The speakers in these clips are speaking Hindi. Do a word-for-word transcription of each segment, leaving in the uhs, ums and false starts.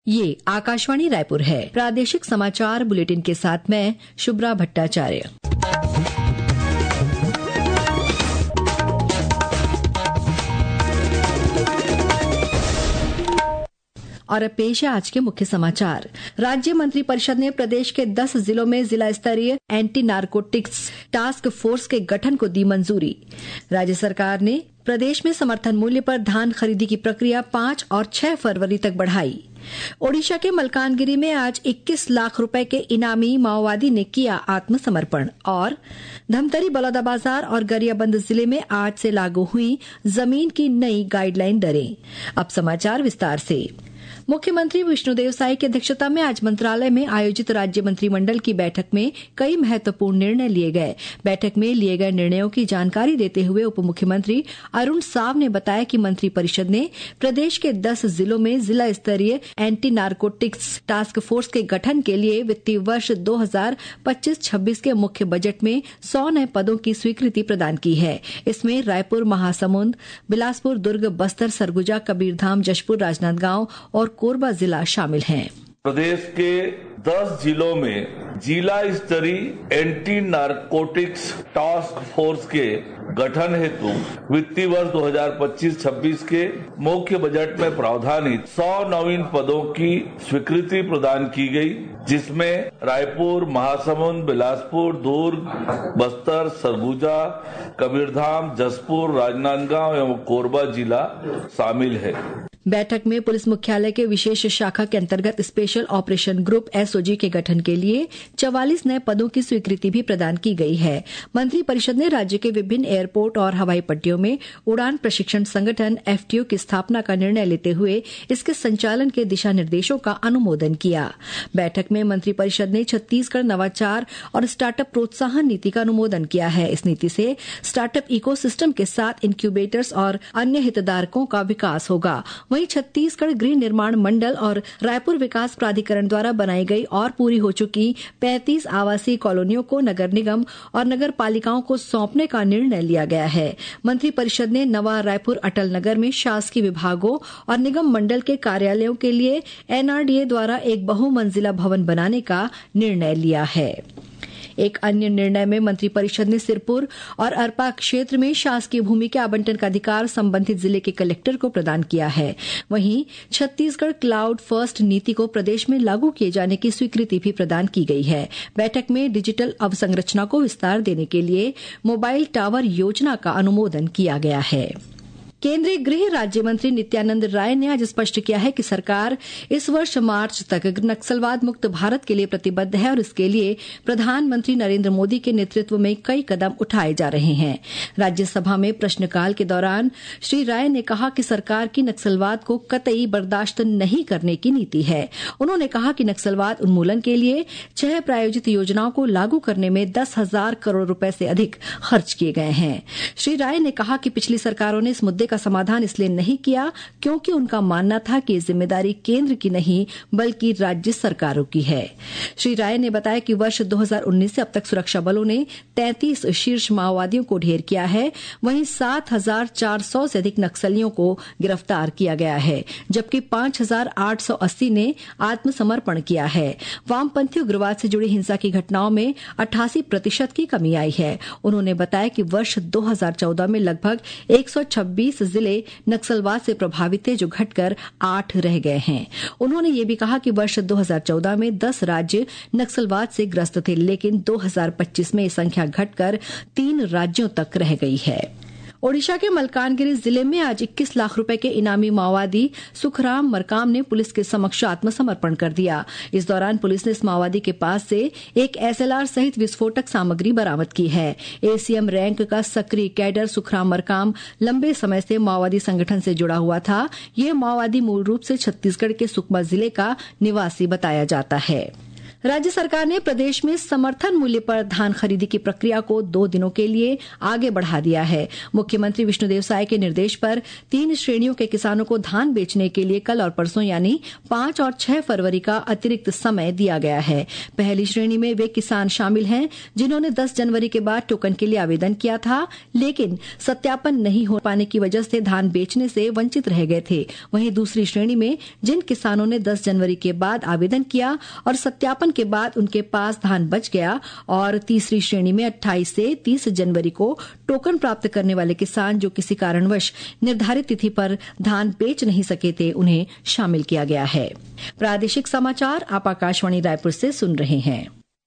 ये आकाशवाणी रायपुर है। प्रादेशिक समाचार बुलेटिन के साथ मैं शुभ्रा भट्टाचार्य। और अब पेश है आज के मुख्य समाचार। राज्य मंत्रिपरिषद ने प्रदेश के दस जिलों में जिला स्तरीय एंटी नारकोटिक्स टास्क फोर्स के गठन को दी मंजूरी। राज्य सरकार ने प्रदेश में समर्थन मूल्य पर धान खरीदी की प्रक्रिया पाँच और छह फरवरी तक बढ़ाई। ओडिशा के मलकानगिरी में आज इक्कीस लाख रुपए के इनामी माओवादी ने किया आत्मसमर्पण। और धमतरी, बलौदाबाजार और गरियाबंद जिले में आज से लागू हुई जमीन की नई गाइडलाइन दरें। अब समाचार विस्तार से। मुख्यमंत्री विष्णुदेव साय की अध्यक्षता में आज मंत्रालय में आयोजित राज्य मंत्रिमंडल की बैठक में कई महत्वपूर्ण निर्णय लिए गए। बैठक में लिए गए निर्णयों की जानकारी देते हुए उप मुख्यमंत्री अरुण साव ने बताया कि मंत्रिपरिषद ने प्रदेश के दस जिलों में जिला स्तरीय एंटी नारकोटिक्स टास्क फोर्स के गठन के लिए वित्तीय वर्ष दो हजार पच्चीस छब्बीस के मुख्य बजट में सौ नए पदों की स्वीकृति प्रदान की है। इसमें रायपुर, महासमुंद, बिलासपुर, दुर्ग, बस्तर, सरगुजा, कबीरधाम, जशपुर, राजनांदगांव और कोरबा जिला शामिल हैं। प्रदेश के दस जिलों में जिला स्तरीय एंटी नारकोटिक्स टास्क फोर्स के गठन हेतु वित्तीय वर्ष दो हजार पच्चीस छब्बीस के मुख्य बजट में प्रावधानित सौ नवीन पदों की स्वीकृति प्रदान की गई, जिसमें रायपुर, महासमुंद, बिलासपुर, दुर्ग, बस्तर, सरगुजा, कबीरधाम, जशपुर, राजनांदगांव एवं कोरबा जिला शामिल है। बैठक में पुलिस मुख्यालय के विशेष शाखा के अंतर्गत स्पेशल ऑपरेशन ग्रुप एसओजी के गठन के लिए चवालीस नए पदों की स्वीकृति भी प्रदान की गई है। मंत्रिपरिषद ने राज्य के विभिन्न एयरपोर्ट और हवाई पट्टियों में उड़ान प्रशिक्षण संगठन एफटीओ की स्थापना का निर्णय लेते हुए इसके संचालन के दिशा निर्देशों का अनुमोदन किया। बैठक में मंत्रिपरिषद ने छत्तीसगढ़ नवाचार और स्टार्टअप प्रोत्साहन नीति का अनुमोदन किया है। इस नीति से स्टार्टअप इकोसिस्टम के साथ इंक्यूबेटर्स और अन्य हितधारकों का विकास होगा। वहीं छत्तीसगढ़ गृह निर्माण मंडल और रायपुर विकास प्राधिकरण द्वारा बनाई गई और पूरी हो चुकी पैंतीस आवासीय कॉलोनियों को नगर निगम और नगर पालिकाओं को सौंपने का निर्णय लिया गया है। मंत्रिपरिषद ने नवा रायपुर अटल नगर में शासकीय विभागों और निगम मंडल के कार्यालयों के लिए एनआरडीए द्वारा एक बहुमंजिला भवन बनाने का निर्णय लिया है। एक अन्य निर्णय में मंत्रिपरिषद ने सिरपुर और अरपा क्षेत्र में शासकीय भूमि के आवंटन का अधिकार संबंधित जिले के कलेक्टर को प्रदान किया है। वहीं छत्तीसगढ़ क्लाउड फर्स्ट नीति को प्रदेश में लागू किए जाने की स्वीकृति भी प्रदान की गई है। बैठक में डिजिटल अवसंरचना को विस्तार देने के लिए मोबाइल टावर योजना का अनुमोदन किया गया है। केंद्रीय गृह राज्य मंत्री नित्यानंद राय ने आज स्पष्ट किया है कि सरकार इस वर्ष मार्च तक नक्सलवाद मुक्त भारत के लिए प्रतिबद्ध है और इसके लिए प्रधानमंत्री नरेंद्र मोदी के नेतृत्व में कई कदम उठाए जा रहे हैं। राज्यसभा में प्रश्नकाल के दौरान श्री राय ने कहा कि सरकार की नक्सलवाद को कतई बर्दाश्त नहीं करने की नीति है। उन्होंने कहा कि नक्सलवाद उन्मूलन के लिए छह प्रायोजित योजनाओं को लागू करने में दस हजार करोड़ रुपए से अधिक खर्च किए गए हैं। श्री राय ने कहा कि पिछली सरकारों ने इस मुद्दे का समाधान इसलिए नहीं किया क्योंकि उनका मानना था कि जिम्मेदारी केंद्र की नहीं बल्कि राज्य सरकारों की है। श्री राय ने बताया कि वर्ष दो हजार उन्नीस से अब तक सुरक्षा बलों ने तैंतीस शीर्ष माओवादियों को ढेर किया है। वहीं सात हजार चार सौ से अधिक नक्सलियों को गिरफ्तार किया गया है, जबकि पांच हजार आठ सौ अस्सी ने आत्मसमर्पण किया है। वामपंथी उग्रवाद से जुड़ी हिंसा की घटनाओं में अट्ठासी प्रतिशत की कमी आई है। उन्होंने बताया कि वर्ष दो हजार चौदह में लगभग एक सौ छब्बीस जिले नक्सलवाद से प्रभावित थे, जो घटकर आठ रह गए हैं। उन्होंने ये भी कहा कि वर्ष दो हजार चौदह में दस राज्य नक्सलवाद से ग्रस्त थे, लेकिन दो हजार पच्चीस में ये संख्या घटकर तीन राज्यों तक रह गई है। ओडिशा के मलकानगिरी जिले में आज इक्कीस लाख रुपए के इनामी माओवादी सुखराम मरकाम ने पुलिस के समक्ष आत्मसमर्पण कर दिया। इस दौरान पुलिस ने इस माओवादी के पास से एक एसएलआर सहित विस्फोटक सामग्री बरामद की है। एसीएम रैंक का सक्रिय कैडर सुखराम मरकाम लंबे समय से माओवादी संगठन से जुड़ा हुआ था। यह माओवादी मूल रूप से छत्तीसगढ़ के सुकमा जिले का निवासी बताया जाता है। राज्य सरकार ने प्रदेश में समर्थन मूल्य पर धान खरीदी की प्रक्रिया को दो दिनों के लिए आगे बढ़ा दिया है। मुख्यमंत्री विष्णुदेव साय के निर्देश पर तीन श्रेणियों के किसानों को धान बेचने के लिए कल और परसों यानी पांच और छह फरवरी का अतिरिक्त समय दिया गया है। पहली श्रेणी में वे किसान शामिल हैं जिन्होंने दस जनवरी के बाद टोकन के लिए आवेदन किया था, लेकिन सत्यापन नहीं हो पाने की वजह से धान बेचने से वंचित रह गए थे। वहीं दूसरी श्रेणी में जिन किसानों ने दस जनवरी के बाद आवेदन किया और सत्यापन के बाद उनके पास धान बच गया, और तीसरी श्रेणी में अट्ठाईस से तीस जनवरी को टोकन प्राप्त करने वाले किसान जो किसी कारणवश निर्धारित तिथि पर धान बेच नहीं सके थे, उन्हें शामिल किया गया है। प्रादेशिक समाचार आप आकाशवाणी रायपुर से सुन रहे हैं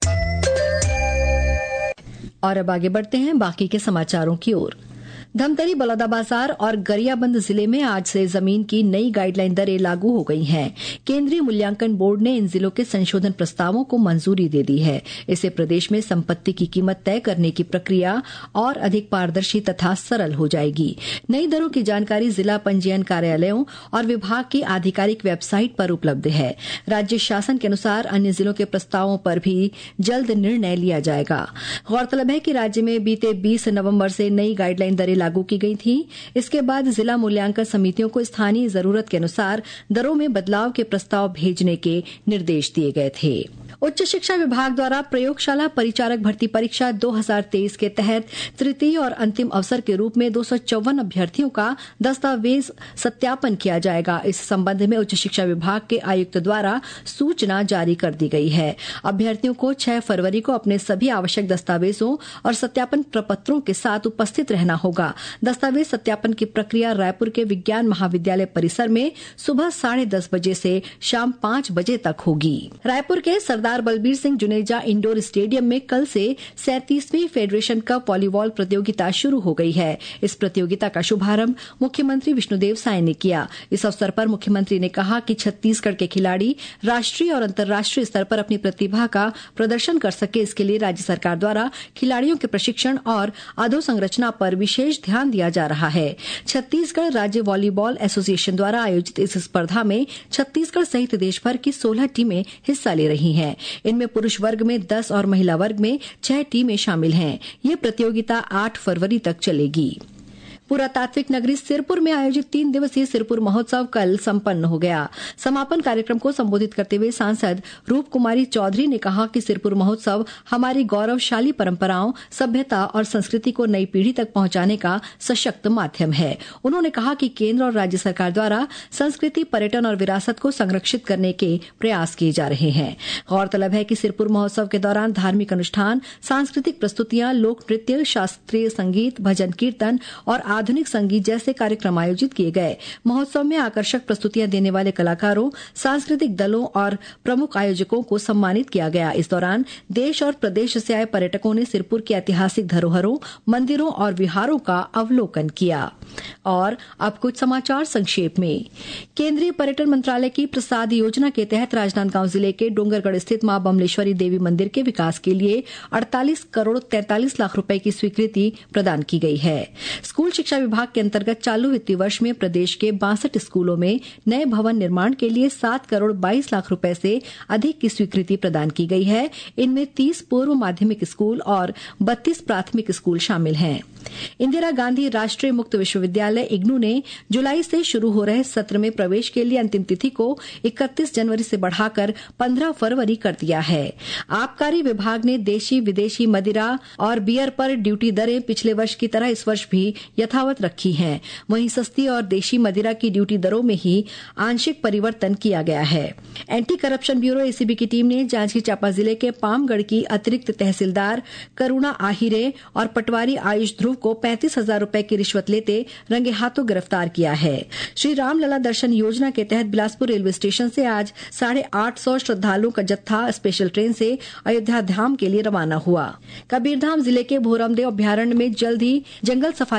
और अब आगे बढ़ते हैं बाकी के समाचारों की ओर। धमतरी, बलौदाबाजार और गरियाबंद जिले में आज से जमीन की नई गाइडलाइन दरें लागू हो गई हैं। केंद्रीय मूल्यांकन बोर्ड ने इन जिलों के संशोधन प्रस्तावों को मंजूरी दे दी है। इससे प्रदेश में संपत्ति की कीमत तय करने की प्रक्रिया और अधिक पारदर्शी तथा सरल हो जाएगी। नई दरों की जानकारी जिला पंजीयन कार्यालयों और विभाग की आधिकारिक वेबसाइट पर उपलब्ध है। राज्य शासन के अनुसार अन्य जिलों के प्रस्तावों पर भी जल्द निर्णय लिया जाएगा। गौरतलब है कि राज्य में बीते बीस नवंबर से नई गाइडलाइन दरें लागू की गई थी। इसके बाद जिला मूल्यांकन समितियों को स्थानीय जरूरत के अनुसार दरों में बदलाव के प्रस्ताव भेजने के निर्देश दिए गए थे। उच्च शिक्षा विभाग द्वारा प्रयोगशाला परिचारक भर्ती परीक्षा दो हज़ार तेईस के तहत तृतीय और अंतिम अवसर के रूप में दो सौ चौवन अभ्यर्थियों का दस्तावेज सत्यापन किया जाएगा। इस संबंध में उच्च शिक्षा विभाग के आयुक्त द्वारा सूचना जारी कर दी गई है। अभ्यर्थियों को छह फरवरी को अपने सभी आवश्यक दस्तावेजों और सत्यापन प्रपत्रों के साथ उपस्थित रहना होगा। दस्तावेज सत्यापन की प्रक्रिया रायपुर के विज्ञान महाविद्यालय परिसर में सुबह साढ़े दस बजे से शाम पांच बजे तक होगी। रायपुर के सरदार बलबीर सिंह जुनेजा इंडोर स्टेडियम में कल से सैंतीसवीं फेडरेशन कप वॉलीबॉल प्रतियोगिता शुरू हो गई है। इस प्रतियोगिता का शुभारंभ मुख्यमंत्री विष्णुदेव साय ने किया। इस अवसर पर मुख्यमंत्री ने कहा कि छत्तीसगढ़ के खिलाड़ी राष्ट्रीय और अंतर्राष्ट्रीय स्तर पर अपनी प्रतिभा का प्रदर्शन कर सके, इसके लिए राज्य सरकार द्वारा खिलाड़ियों के प्रशिक्षण और अधोसंरचना पर विशेष ध्यान दिया जा रहा है। छत्तीसगढ़ राज्य वॉलीबॉल एसोसिएशन द्वारा आयोजित इस स्पर्धा में छत्तीसगढ़ सहित देश भर की सोलह टीमें हिस्सा ले रही हैं। इनमें पुरुष वर्ग में दस और महिला वर्ग में छह टीमें शामिल हैं। ये प्रतियोगिता आठ फरवरी तक चलेगी। पुरातात्विक नगरी सिरपुर में आयोजित तीन दिवसीय सिरपुर महोत्सव कल संपन्न हो गया। समापन कार्यक्रम को संबोधित करते हुए सांसद रूप कुमारी चौधरी ने कहा कि सिरपुर महोत्सव हमारी गौरवशाली परंपराओं, सभ्यता और संस्कृति को नई पीढ़ी तक पहुंचाने का सशक्त माध्यम है। उन्होंने कहा कि केंद्र और राज्य सरकार द्वारा संस्कृति, पर्यटन और विरासत को संरक्षित करने के प्रयास किए जा रहे हैं। गौरतलब है कि सिरपुर महोत्सव के दौरान धार्मिक अनुष्ठान, सांस्कृतिक प्रस्तुतियां, लोक नृत्य, शास्त्रीय संगीत, भजन कीर्तन और आधुनिक संगीत जैसे कार्यक्रम आयोजित किए गए। महोत्सव में आकर्षक प्रस्तुतियां देने वाले कलाकारों, सांस्कृतिक दलों और प्रमुख आयोजकों को सम्मानित किया गया। इस दौरान देश और प्रदेश से आए पर्यटकों ने सिरपुर की ऐतिहासिक धरोहरों, मंदिरों और विहारों का अवलोकन किया। और अब कुछ समाचार संक्षेप में। केंद्रीय पर्यटन मंत्रालय की प्रसाद योजना के तहत राजनांदगांव जिले के डोंगरगढ़ स्थित मां बमलेश्वरी देवी मंदिर के विकास के लिए अड़तालीस करोड़ तैंतालीस लाख रुपए की स्वीकृति प्रदान की गई है। स्कूल शिक्षा विभाग के अंतर्गत चालू वित्तीय वर्ष में प्रदेश के बासठ स्कूलों में नए भवन निर्माण के लिए सात करोड़ बाईस लाख रुपए से अधिक की स्वीकृति प्रदान की गई है। इनमें तीस पूर्व माध्यमिक स्कूल और बत्तीस प्राथमिक स्कूल शामिल हैं। इंदिरा गांधी राष्ट्रीय मुक्त विश्वविद्यालय इग्नू ने जुलाई से शुरू हो रहे सत्र में प्रवेश के लिए अंतिम तिथि को इकतीस जनवरी से बढ़ाकर पंद्रह फरवरी कर दिया है। आबकारी विभाग ने देशी विदेशी मदिरा और बियर पर ड्यूटी दरें पिछले वर्ष की तरह इस वर्ष भी यथावत रखी हैं। वहीं सस्ती और देशी मदिरा की ड्यूटी दरों में ही आंशिक परिवर्तन किया गया है। एंटी करप्शन ब्यूरो एसीबी की टीम ने जांजगीर चांपा जिले के पामगढ़ की अतिरिक्त तहसीलदार करुणा आहिरे और पटवारी आयुष ध्रुव को पैंतीस हजार रूपये की रिश्वत लेते रंगे हाथों गिरफ्तार किया है। श्री रामलला दर्शन योजना के तहत बिलासपुर रेलवे स्टेशन से आज साढ़े आठ सौ श्रद्धालुओं का जत्था स्पेशल ट्रेन से अयोध्या धाम के लिए रवाना हुआ। कबीरधाम जिले के भोरमदेव अभ्यारण्य में जल्द ही जंगल सफारी प्रारंभ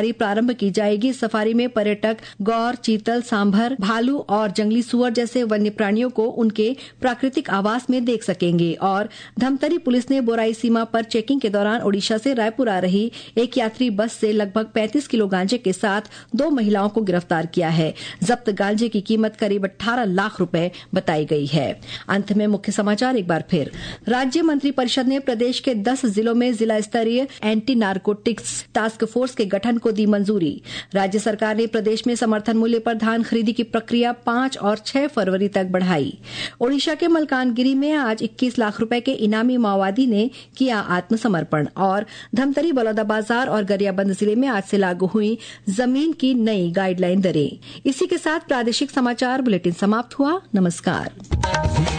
आरंभ की जाएगी। सफारी में पर्यटक गौर, चीतल, सांभर, भालू और जंगली सुअर जैसे वन्य प्राणियों को उनके प्राकृतिक आवास में देख सकेंगे। और धमतरी पुलिस ने बोराई सीमा पर चेकिंग के दौरान ओडिशा से रायपुर आ रही एक यात्री बस से लगभग पैंतीस किलो गांजे के साथ दो महिलाओं को गिरफ्तार किया है। जब्त गांजे की कीमत करीब अठारह लाख रुपए बताई गई है। अंत में मुख्य समाचार एक बार फिर। राज्य मंत्रिपरिषद ने प्रदेश के दस जिलों में जिला स्तरीय एंटी नारकोटिक्स टास्क फोर्स के गठन को दी मंजूरी। राज्य सरकार ने प्रदेश में समर्थन मूल्य पर धान खरीदी की प्रक्रिया पांच और छह फरवरी तक बढ़ाई। ओडिशा के मलकानगिरी में आज इक्कीस लाख रुपए के इनामी माओवादी ने किया आत्मसमर्पण। और धमतरी, बलौदाबाजार और गरियाबंद जिले में आज से लागू हुई जमीन की नई गाइडलाइन दरें। इसी के साथ प्रादेशिक समाचार बुलेटिन समाप्त हुआ। नमस्कार।